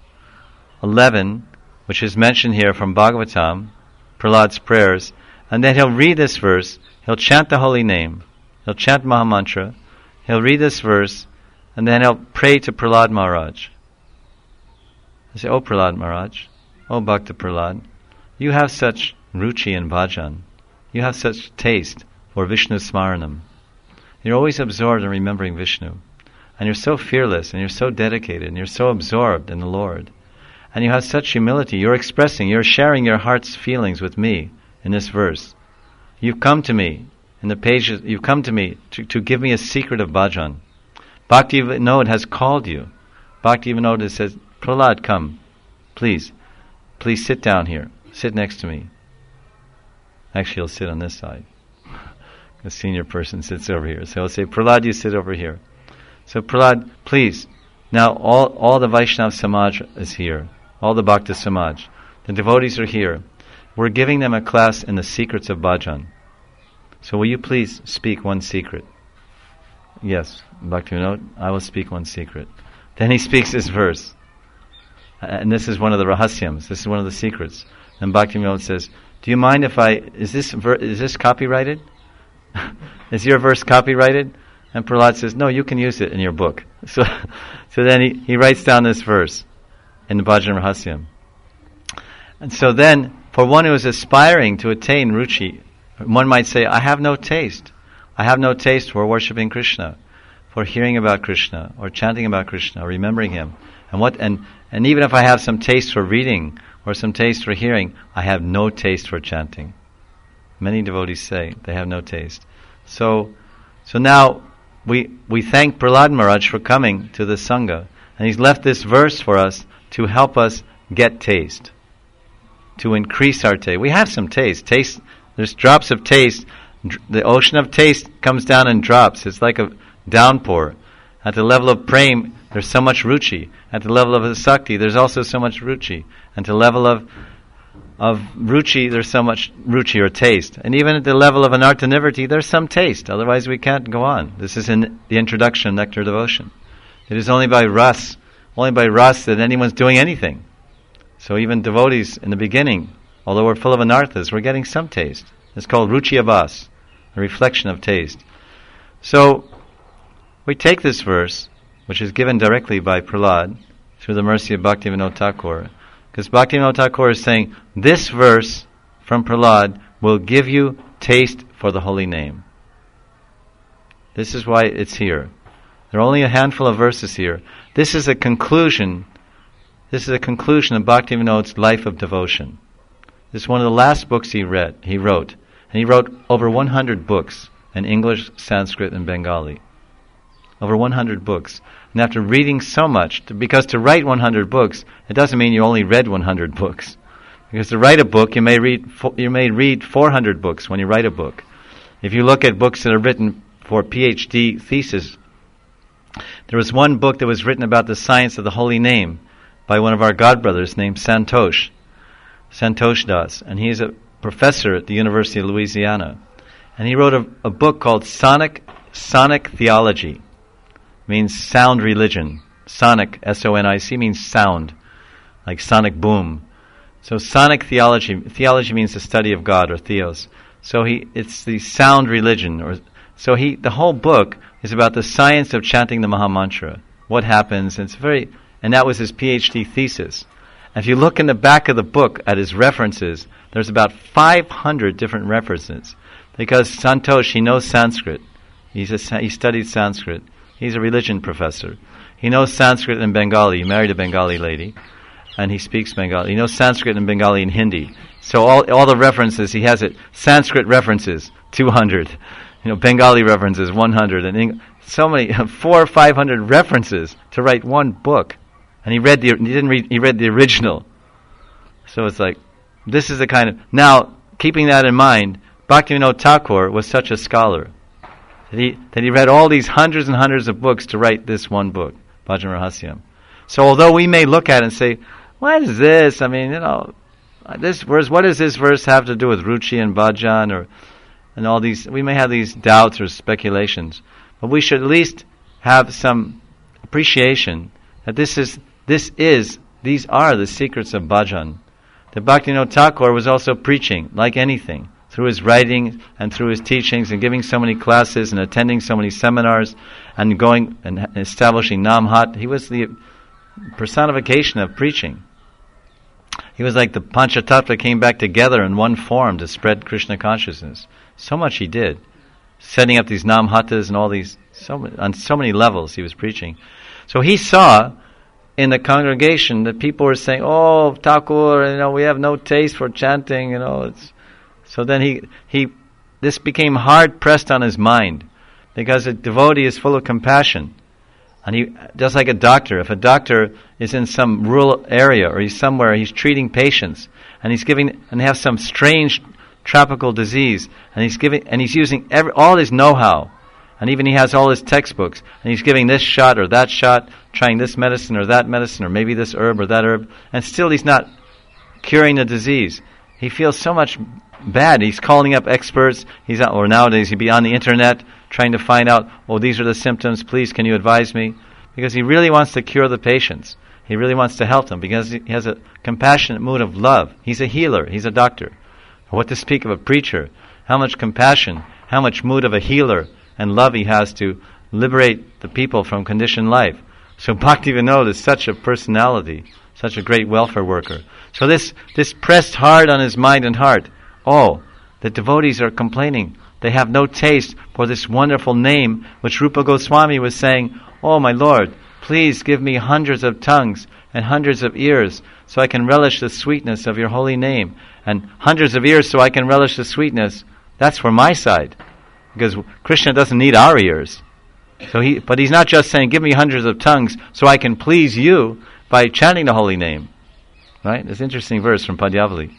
eleven, which is mentioned here from Bhagavatam, Prahlad's prayers, and then he'll read this verse, he'll chant the holy name, he'll chant Mahamantra, he'll read this verse, and then he'll pray to Prahlad Maharaj. I say, "Oh Prahlad Maharaj, oh Bhakta Prahlad, you have such ruchi in bhajan, you have such taste for Vishnu Smaranam. You're always absorbed in remembering Vishnu, and you're so fearless, and you're so dedicated, and you're so absorbed in the Lord. And you have such humility. You're expressing, you're sharing your heart's feelings with me in this verse. You've come to me in the pages, you've come to me to, to give me a secret of bhajan. Bhakti Vinod has called you. Bhakti Vinod has said, Prahlad, come, please, please sit down here, sit next to me. Actually, he'll sit on this side. The senior person sits over here. So he'll say, Prahlad, you sit over here. So Prahlad, please, now all, all the Vaishnav Samaj is here. All the Bhakta Samaj. The devotees are here. We're giving them a class in the secrets of bhajan. So will you please speak one secret? Yes, Bhakti Vinod, I will speak one secret. Then he speaks this verse. And this is one of the rahasyams. This is one of the secrets. And Bhakti Vinod says, do you mind if I, is this ver, is this copyrighted? Is your verse copyrighted? And Prahlad says, no, you can use it in your book. So, so then he, he writes down this verse in the Bhajan Rahasyam. And so then, for one who is aspiring to attain ruchi, one might say, I have no taste. I have no taste for worshipping Krishna, for hearing about Krishna, or chanting about Krishna, or remembering Him. And what and, and even if I have some taste for reading, or some taste for hearing, I have no taste for chanting. Many devotees say they have no taste. So, so now we we thank Prahlad Maharaj for coming to the Sangha, and he's left this verse for us to help us get taste, to increase our taste. We have some taste. Taste. There's drops of taste. The ocean of taste comes down in drops. It's like a downpour. At the level of prem, there's so much ruchi. At the level of asakti, there's also so much ruchi. At the level of of ruchi, there's so much ruchi or taste. And even at the level of anartha-nivritti, there's some taste. Otherwise we can't go on. This is in the introduction of Nectar Devotion. It is only by ras, only by ras that anyone's doing anything. So even devotees in the beginning, although we're full of anarthas, we're getting some taste. It's called ruchi abhas, a reflection of taste. So we take this verse, which is given directly by Prahlad, through the mercy of Bhaktivinoda Thakur, because Bhaktivinoda Thakur is saying, this verse from Prahlad will give you taste for the holy name. This is why it's here. There are only a handful of verses here. This is a conclusion. This is a conclusion of Bhaktivinoda's life of devotion. This is one of the last books he read. He wrote, and he wrote over one hundred books in English, Sanskrit, and Bengali. Over one hundred books. And after reading so much, to, because to write one hundred books, it doesn't mean you only read one hundred books. Because to write a book, you may read you may read four hundred books when you write a book. If you look at books that are written for PhD thesis, there was one book that was written about the science of the holy name by one of our godbrothers named Santosh, Santosh Das, and he's a professor at the University of Louisiana. And he wrote a, a book called Sonic Sonic Theology. Means sound religion. Sonic, S O N I C, means sound, like sonic boom. So sonic theology, theology means the study of God, or theos. So he, it's the sound religion, or so he. The whole book is about the science of chanting the Mahamantra. What happens? And it's very, and that was his PhD thesis. If you look in the back of the book at his references, there's about five hundred different references. Because Santosh, he knows Sanskrit. He's a, he studied Sanskrit. He's a religion professor. He knows Sanskrit and Bengali. He married a Bengali lady, and he speaks Bengali. He knows Sanskrit and Bengali and Hindi. So all all the references, he has it. Sanskrit references, two hundred. You know, Bengali references, one hundred. And Eng- so many, four or five hundred references to write one book. And he read the, he didn't read, he read the original. So it's like, this is the kind of, now, keeping that in mind, Bhaktivinoda Thakur was such a scholar that he, that he read all these hundreds and hundreds of books to write this one book, Bhajan Rahasyam. So although we may look at it and say, what is this? I mean, you know, this verse, what does this verse have to do with Ruchi and Bhajan or, and all these, we may have these doubts or speculations, but we should at least have some appreciation that this is, this is, these are the secrets of Bhajan. That Bhaktivinoda Thakur was also preaching, like anything, through his writing and through his teachings and giving so many classes and attending so many seminars and going and establishing Namhat. He was the personification of preaching. He was like the Panchatattva came back together in one form to spread Krishna consciousness. So much he did. Setting up these Namhatas and all these, so on so many levels he was preaching. So he saw in the congregation that people were saying, oh, Thakur, you know, we have no taste for chanting, you know. It's so then he, he, this became hard pressed on his mind because a devotee is full of compassion. And he, just like a doctor, if a doctor is in some rural area or he's somewhere, he's treating patients and he's giving, and they have some strange tropical disease, and he's giving, and he's using every, all his know-how, and even he has all his textbooks, and he's giving this shot or that shot, trying this medicine or that medicine, or maybe this herb or that herb, and still he's not curing the disease. He feels so much bad. He's calling up experts. He's out, or nowadays he'd be on the internet trying to find out, oh, these are the symptoms, please can you advise me? Because he really wants to cure the patients. He really wants to help them because he has a compassionate mood of love. He's a healer. He's a doctor. What to speak of a preacher? How much compassion, how much mood of a healer and love he has to liberate the people from conditioned life. So Bhaktivinoda is such a personality, such a great welfare worker. So this, this pressed hard on his mind and heart. Oh, the devotees are complaining. They have no taste for this wonderful name which Rupa Goswami was saying, oh my Lord, please give me hundreds of tongues and hundreds of ears so I can relish the sweetness of your holy name. And hundreds of ears so I can relish the sweetness. That's for my side. Because Krishna doesn't need our ears. So he, but he's not just saying, give me hundreds of tongues so I can please you by chanting the holy name. Right? It's an interesting verse from Padyavali.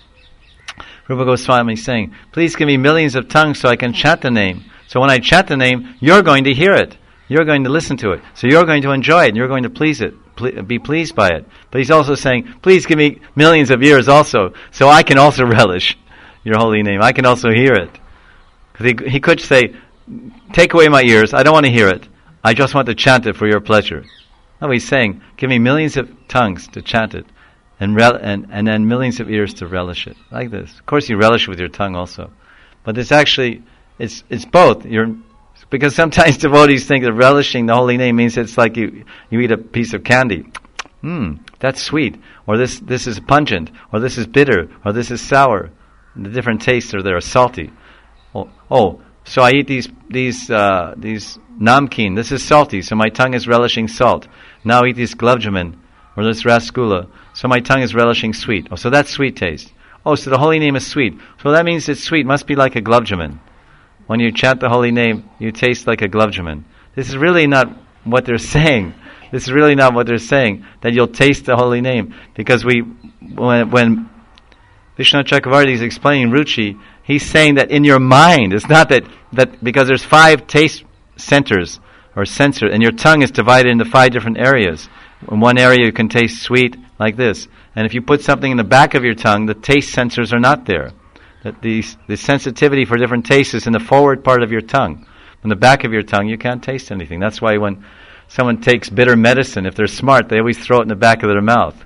Rupa Goswami is saying, please give me millions of tongues so I can chant the name. So when I chant the name, you're going to hear it. You're going to listen to it. So you're going to enjoy it and you're going to please it, ple- be pleased by it. But he's also saying, please give me millions of ears also so I can also relish your holy name. I can also hear it. Because he, he could say, take away my ears. I don't want to hear it. I just want to chant it for your pleasure. No, he's saying, give me millions of tongues to chant it. And, rel- and and then millions of ears to relish it. Like this. Of course you relish it with your tongue also. But it's actually, it's it's both. You're, because sometimes devotees think that relishing the holy name means it's like you, you eat a piece of candy. Mmm, that's sweet. Or this, this is pungent. Or this is bitter. Or this is sour. The different tastes are there, salty. Oh, oh so I eat these these uh, these namkeen. This is salty, so my tongue is relishing salt. Now I eat this gulabjamun or this rasgulla, so my tongue is relishing sweet. Oh, so that's sweet taste. Oh, so the holy name is sweet. So that means it's sweet. Must be like a gulabjamun. When you chant the holy name, you taste like a gulabjamun. This is really not what they're saying. This is really not what they're saying, that you'll taste the holy name. Because we, when, when Vishwanath Chakravarti is explaining Ruchi, he's saying that in your mind, it's not that, that because there's five taste centers, or sensor, and your tongue is divided into five different areas. In one area you can taste sweet, like this. And if you put something in the back of your tongue, the taste sensors are not there. That the, the sensitivity for different tastes is in the forward part of your tongue. In the back of your tongue, you can't taste anything. That's why when someone takes bitter medicine, if they're smart, they always throw it in the back of their mouth.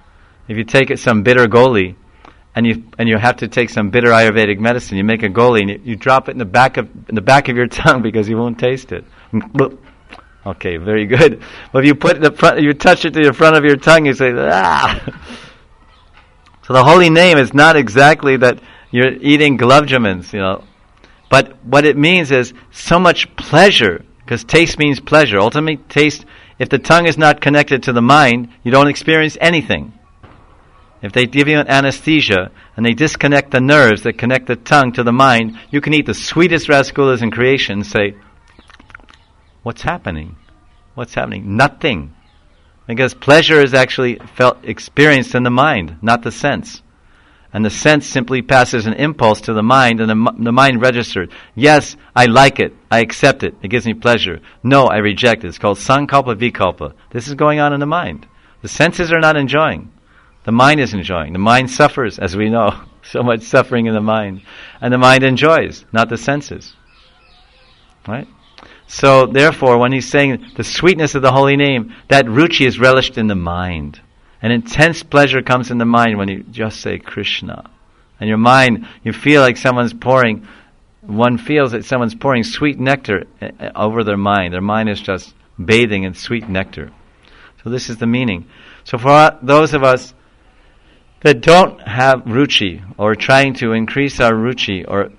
If you take it some bitter goli, and you and you have to take some bitter Ayurvedic medicine, you make a goli and you, you drop it in the back of in the back of your tongue because you won't taste it. Okay, very good. But if you put the front, you touch it to the front of your tongue, you say, ah. So the holy name is not exactly that you're eating gulab jamins, you know. But what it means is so much pleasure, because taste means pleasure. Ultimately, taste, if the tongue is not connected to the mind, you don't experience anything. If they give you an anesthesia and they disconnect the nerves that connect the tongue to the mind, you can eat the sweetest rasgullas in creation and say, what's happening? What's happening? Nothing. Because pleasure is actually felt, experienced in the mind, not the sense. And the sense simply passes an impulse to the mind, and the, the mind registers, yes, I like it, I accept it, it gives me pleasure. No, I reject it. It's called sankalpa vikalpa. This is going on in the mind. The senses are not enjoying. The mind is enjoying. The mind suffers, as we know. So much suffering in the mind. And the mind enjoys, not the senses. Right? So, therefore, when he's saying the sweetness of the holy name, that ruchi is relished in the mind. An intense pleasure comes in the mind when you just say Krishna. And your mind, you feel like someone's pouring, one feels that someone's pouring sweet nectar over their mind. Their mind is just bathing in sweet nectar. So this is the meaning. So for those of us that don't have ruchi, or trying to increase our ruchi, or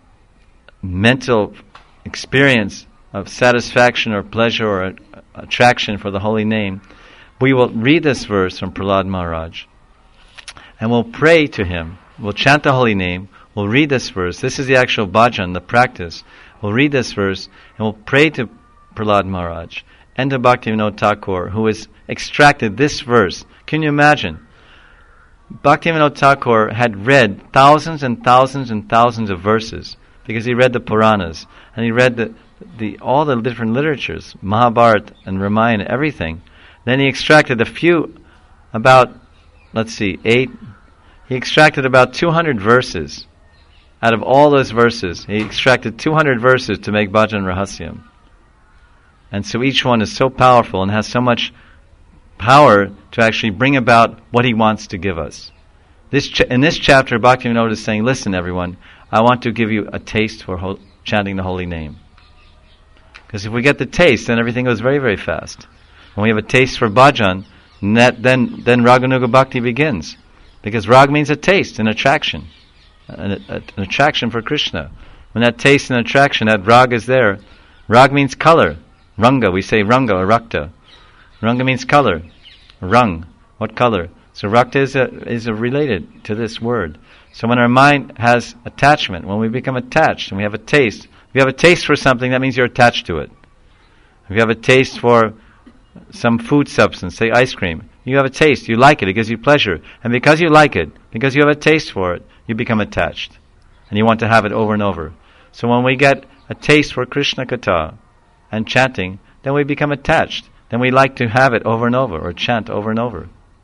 mental experience of satisfaction or pleasure or attraction for the holy name, we will read this verse from Prahlad Maharaj, and we'll pray to him. We'll chant the holy name, we'll read this verse. This is the actual bhajan, the practice. We'll read this verse, and we'll pray to Prahlad Maharaj and to Bhaktivinoda Thakur, who has extracted this verse. Can you imagine? Bhaktivinoda Thakur had read thousands and thousands and thousands of verses, because he read the Puranas, and he read the, the all the different literatures, Mahabharata and Ramayana, everything. Then he extracted a few, about, let's see, eight, he extracted about two hundred verses. Out of all those verses, he extracted two hundred verses to make Bhajan Rahasyam. And so each one is so powerful and has so much power to actually bring about what he wants to give us. This ch- in this chapter, Bhaktivinoda is saying, listen everyone, I want to give you a taste for ho- chanting the holy name. Because if we get the taste, then everything goes very, very fast. When we have a taste for bhajan, that, then, then Raganuga Bhakti begins. Because rag means a taste, an attraction. An, a, an attraction for Krishna. When that taste and attraction, that rag is there, rag means color. Ranga, we say ranga or rakta. Ranga means color. Rang, what color? So rakta is a, is a related to this word. So when our mind has attachment, when we become attached and we have a taste, if you have a taste for something, that means you're attached to it. If you have a taste for some food substance, say ice cream, you have a taste, you like it, it gives you pleasure. And because you like it, because you have a taste for it, you become attached. And you want to have it over and over. So when we get a taste for Krishna Katha and chanting, then we become attached. Then we like to have it over and over, or chant over and over.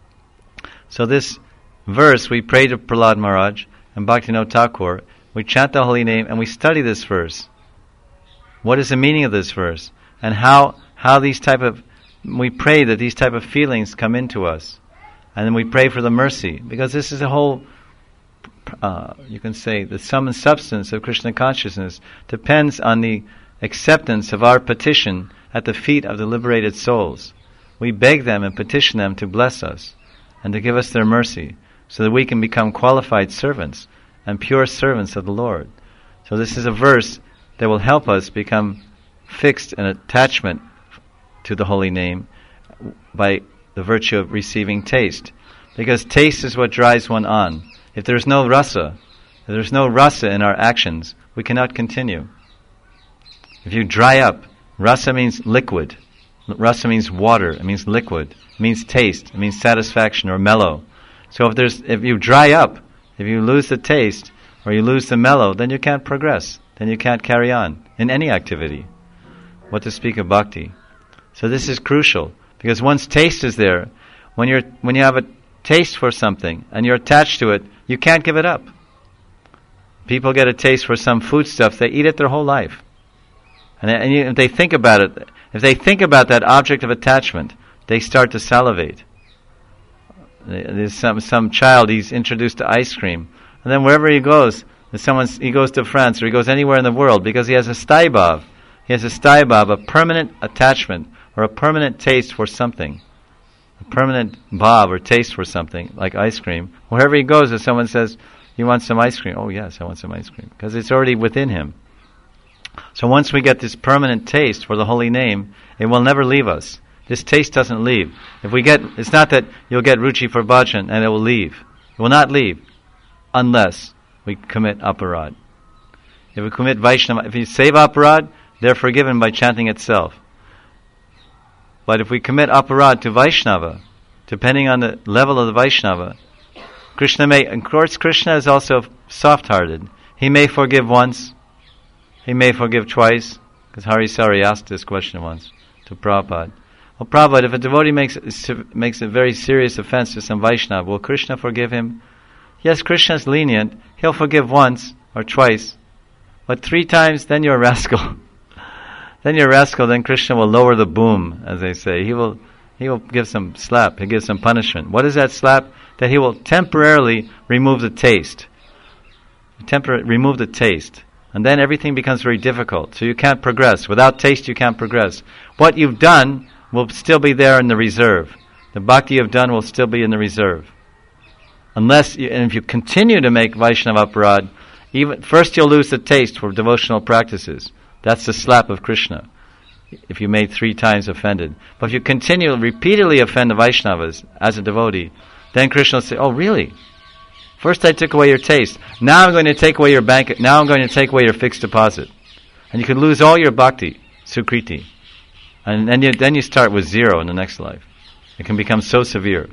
So this verse, we pray to Prahlad Maharaj and Bhaktivinoda Thakur, we chant the holy name and we study this verse. What is the meaning of this verse? And how how these type of, we pray that these type of feelings come into us. And then we pray for the mercy, because this is a whole, uh, you can say, the sum and substance of Krishna consciousness depends on the acceptance of our petition at the feet of the liberated souls. We beg them and petition them to bless us and to give us their mercy, so that we can become qualified servants and pure servants of the Lord. So this is a verse that will help us become fixed in attachment to the holy name by the virtue of receiving taste. Because taste is what drives one on. If there's no rasa, if there's no rasa in our actions, we cannot continue. If you dry up, rasa means liquid. Rasa means water, it means liquid. It means taste, it means satisfaction or mellow. So if there's, if you dry up, if you lose the taste or you lose the mellow, then you can't progress. Then you can't carry on in any activity. What to speak of bhakti. So this is crucial, because once taste is there, when you're when you have a taste for something and you're attached to it, you can't give it up. People get a taste for some foodstuff, they eat it their whole life. And, and you, if they think about it, if they think about that object of attachment, they start to salivate. There's some some child, he's introduced to ice cream, and then wherever he goes, someone's, he goes to France or he goes anywhere in the world, because he has a staibhav, he has a staibhav, a permanent attachment or a permanent taste for something. a permanent bhav or taste for something, like ice cream. Wherever he goes, if someone says, "You want some ice cream?" "Oh yes, I want some ice cream," because it's already within him. So once we get this permanent taste for the holy name, it will never leave us. This taste doesn't leave. If we get, it's not that you'll get ruchi for bhajan and it will leave. It will not leave unless we commit aparad. If we commit Vaishnava, if we save aparad, they're forgiven by chanting itself. But if we commit aparad to Vaishnava, depending on the level of the Vaishnava, Krishna may, of course Krishna is also soft-hearted. He may forgive once, he may forgive twice, because Hari Sari asked this question once to Prabhupada. Well, Prabhupada, if a devotee makes makes a very serious offense to some Vaishnava, will Krishna forgive him? Yes, Krishna is lenient. He'll forgive once or twice. But three times, then you're a rascal. Then you're a rascal, then Krishna will lower the boom, as they say. He will he will give some slap, he'll give some punishment. What is that slap? That he will temporarily remove the taste. Tempor- remove the taste. And then everything becomes very difficult. So you can't progress. Without taste, you can't progress. What you've done will still be there in the reserve. The bhakti you've done will still be in the reserve. Unless, you, and if you continue to make Vaishnava aparad, even first you'll lose the taste for devotional practices. That's the slap of Krishna, if you made three times offended. But if you continue to repeatedly offend the Vaishnavas as a devotee, then Krishna will say, "Oh, really? First I took away your taste. Now I'm going to take away your bank. Now I'm going to take away your fixed deposit." And you could lose all your bhakti, sukriti. And then you, then you start with zero in the next life. It can become so severe.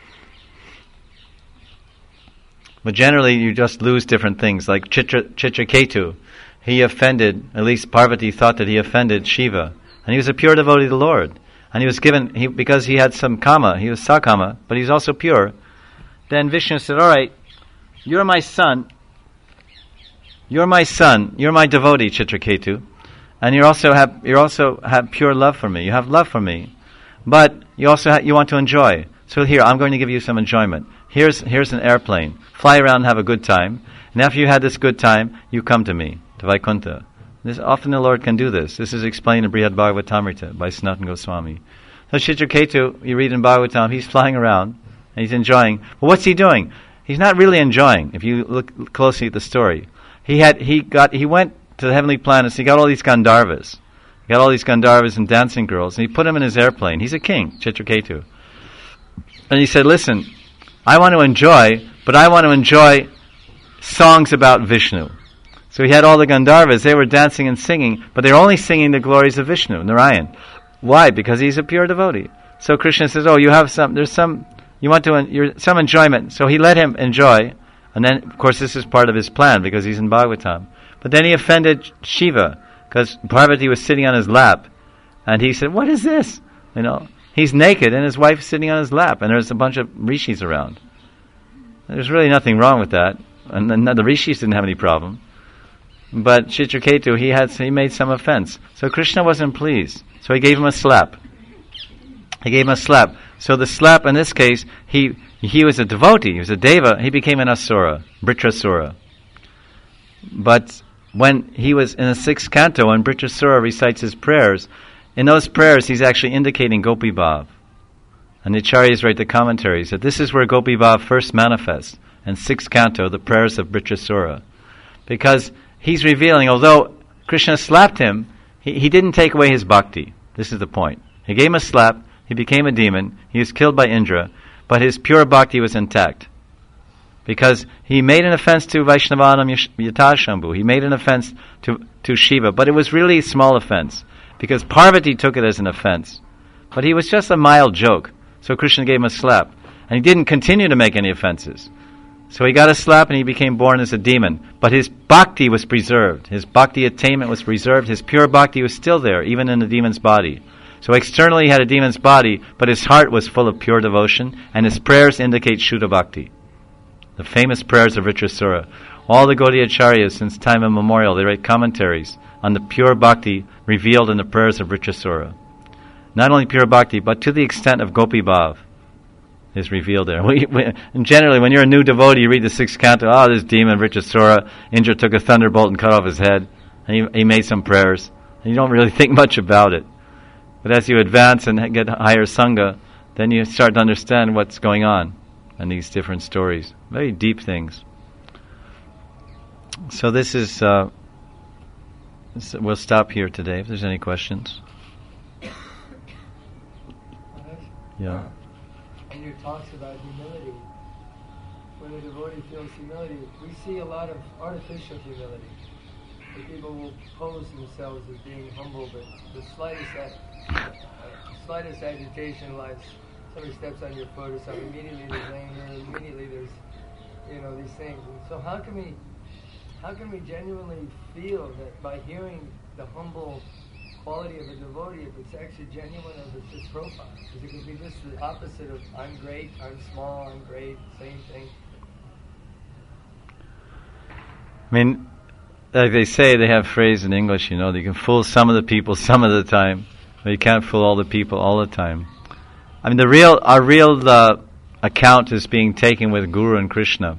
But generally you just lose different things. Like Chitra, Chitraketu, he offended, at least Parvati thought that he offended Shiva. And he was a pure devotee of the Lord. And he was given, he, because he had some kama, he was sakama, but he was also pure. Then Vishnu said, "All right, you're my son. You're my son. You're my devotee, Chitraketu. And you also have you also have pure love for me. You have love for me. But you also ha- you want to enjoy. So here, I'm going to give you some enjoyment. Here's here's an airplane. Fly around and have a good time. And after you had this good time, you come to me, to Vaikuntha." This, often the Lord can do this. This is explained in Brihad Bhagavatamrita by Sanatana Goswami. So Chitraketu, you read in Bhagavatam, he's flying around and he's enjoying. But what's he doing? He's not really enjoying. If you look closely at the story, he had he got he went to the heavenly planets. He got all these Gandharvas. He got all these Gandharvas and dancing girls, and he put them in his airplane. He's a king, Chitraketu. And he said, "Listen, I want to enjoy, but I want to enjoy songs about Vishnu." So he had all the Gandharvas. They were dancing and singing, but they were only singing the glories of Vishnu, Narayan. Why? Because he's a pure devotee. So Krishna says, "Oh, you have some. There's some. You want to. En- you're, some enjoyment." So he let him enjoy, and then, of course, this is part of his plan because he's in Bhagavatam. But then he offended Shiva because Parvati was sitting on his lap, and he said, "What is this? You know, he's naked and his wife is sitting on his lap, and there's a bunch of rishis around. There's really nothing wrong with that, and then the rishis didn't have any problem." But Chitraketu, he had he made some offense. So Krishna wasn't pleased. So he gave him a slap. He gave him a slap. So the slap in this case, he he was a devotee, he was a deva, he became an asura, Britrasura. But when he was in the sixth canto, when Britrasura recites his prayers, in those prayers he's actually indicating Gopi Bhav. And the Acharyas write the commentaries that this is where Gopi Bhav first manifests, in sixth canto, the prayers of Britrasura. Because he's revealing, although Krishna slapped him, he, he didn't take away his bhakti. This is the point. He gave him a slap, he became a demon, he was killed by Indra, but his pure bhakti was intact. Because he made an offense to Vaishnavanam Yatashambhu, he made an offense to, to Shiva, but it was really a small offense, because Parvati took it as an offense. But he was just a mild joke, so Krishna gave him a slap. And he didn't continue to make any offenses. So he got a slap and he became born as a demon. But his bhakti was preserved. His bhakti attainment was preserved. His pure bhakti was still there, even in the demon's body. So externally he had a demon's body, but his heart was full of pure devotion, and his prayers indicate Shuddha Bhakti. The famous prayers of Vritrasura. All the Gaudiya Acharyas since time immemorial, they write commentaries on the pure bhakti revealed in the prayers of Vritrasura. Not only pure bhakti, but to the extent of Gopi Bhav is revealed there. We, we, and generally, when you're a new devotee, you read the sixth canto, oh, this demon, Vritrasura, Indra took a thunderbolt and cut off his head, and he, he made some prayers. And you don't really think much about it. But as you advance and get higher sangha, then you start to understand what's going on in these different stories. Very deep things. So this is, uh, this, we'll stop here today if there's any questions. Yeah. In your talks about humility, when a devotee feels humility, we see a lot of artificial humility. The people will pose themselves as being humble, but the slightest uh, slightest agitation, like somebody steps on your foot or something, immediately there's anger, immediately there's, you know, these things. And so how can we how can we genuinely feel that by hearing the humble quality of a devotee, if it's actually genuine or if it's just profile? Because it could be just the opposite of I'm great, I'm small, I'm great, same thing. I mean, like they say, they have a phrase in English, you know, that you can fool some of the people some of the time, but you can't fool all the people all the time. I mean, the real, our real uh, account is being taken with Guru and Krishna.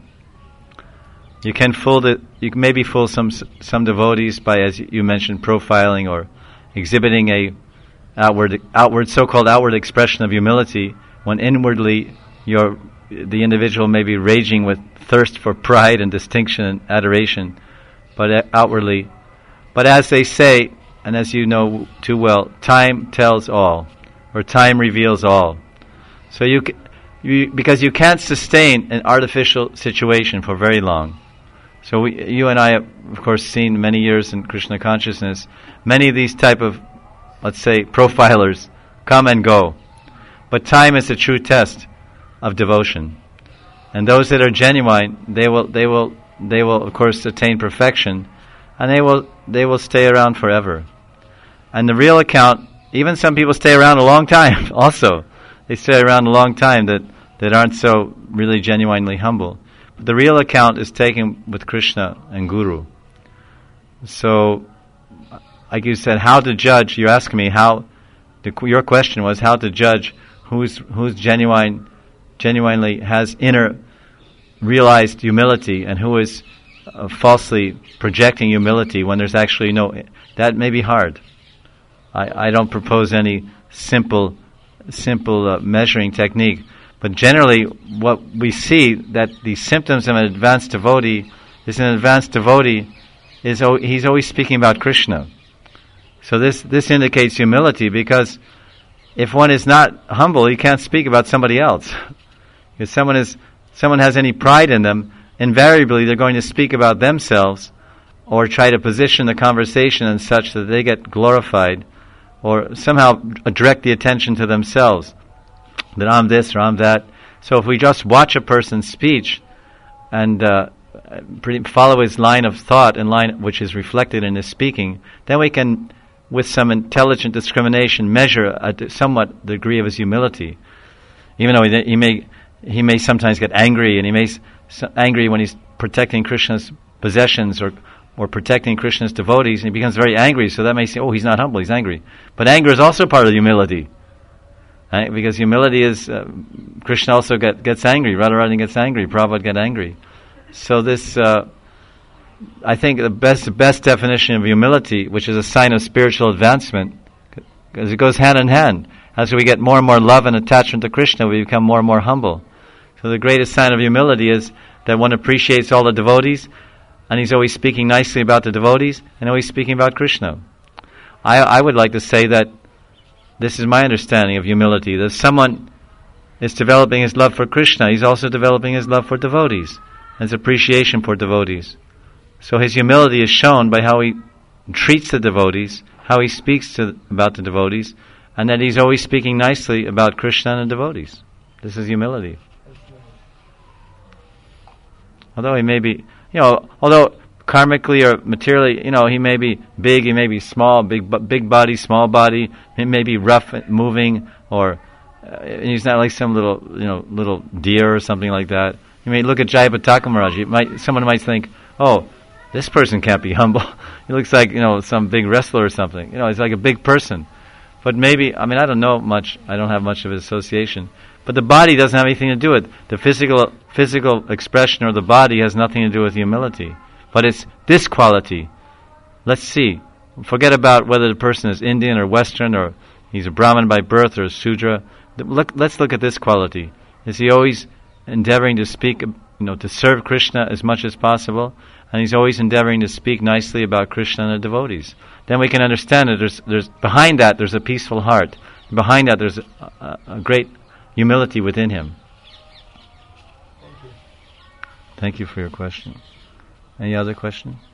You can fool the, you can maybe fool some some devotees by, as you mentioned, profiling or exhibiting a outward, outward, so-called outward expression of humility, when inwardly you're, the individual may be raging with thirst for pride and distinction and adoration, but outwardly. But as they say, and as you know too well, time tells all, or time reveals all. So you, you because you can't sustain an artificial situation for very long. So we, you and I have, of course, seen many years in Krishna consciousness, many of these type of, let's say, profilers come and go. But time is a true test of devotion. And those that are genuine, they will, they will, they will, of course, attain perfection, and they will, they will stay around forever. And the real account, even some people stay around a long time. Also, they stay around a long time that that aren't so really genuinely humble. But the real account is taken with Krishna and Guru. So, like you said, how to judge? You're asking me how. The, your question was how to judge who's who's genuine. genuinely has inner realized humility and who is uh, falsely projecting humility when there's actually no, that may be hard. I, I don't propose any simple simple uh, measuring technique, but generally what we see that the symptoms of an advanced devotee is an advanced devotee is o- he's always speaking about Krishna. So this this indicates humility, because if one is not humble, he can't speak about somebody else. If someone is, someone has any pride in them, invariably they're going to speak about themselves or try to position the conversation in such that they get glorified, or somehow direct the attention to themselves, that I'm this or I'm that. So if we just watch a person's speech and uh, pretty follow his line of thought and line which is reflected in his speaking, then we can, with some intelligent discrimination, measure a somewhat degree of his humility. Even though he, he may he may sometimes get angry, and he may s- angry when he's protecting Krishna's possessions or or protecting Krishna's devotees, and he becomes very angry. So that may say, oh, he's not humble, he's angry. But anger is also part of humility, right? Because humility is uh, Krishna also get, gets angry. Radharani gets angry. Prabhupada get angry. So this. Uh, I think the best best definition of humility, which is a sign of spiritual advancement, because it goes hand in hand. As we get more and more love and attachment to Krishna, we become more and more humble. So the greatest sign of humility is that one appreciates all the devotees, and he's always speaking nicely about the devotees, and always speaking about Krishna. I, I would like to say that this is my understanding of humility, that someone is developing his love for Krishna, he's also developing his love for devotees, and his appreciation for devotees. So his humility is shown by how he treats the devotees, how he speaks to about the devotees, and that he's always speaking nicely about Krishna and the devotees. This is humility. Although he may be, you know, although karmically or materially, you know, he may be big, he may be small, big big body, small body, he may be rough moving, or uh, he's not like some little, you know, little deer or something like that. You may look at Jayapataka Maharaj, you might, someone might think, oh, this person can't be humble. He looks like, you know, some big wrestler or something. You know, he's like a big person. But maybe, I mean, I don't know much, I don't have much of an association. But the body doesn't have anything to do with it. The physical physical expression of the body has nothing to do with humility. But it's this quality. Let's see. Forget about whether the person is Indian or Western, or he's a Brahmin by birth or a Sudra. The, look, let's look at this quality. Is he always endeavoring to speak, you know, to serve Krishna as much as possible? And he's always endeavoring to speak nicely about Krishna and the devotees. Then we can understand that there's, there's behind that there's a peaceful heart. Behind that there's a, a, a great humility within him. Thank you. Thank you for your question. Any other question?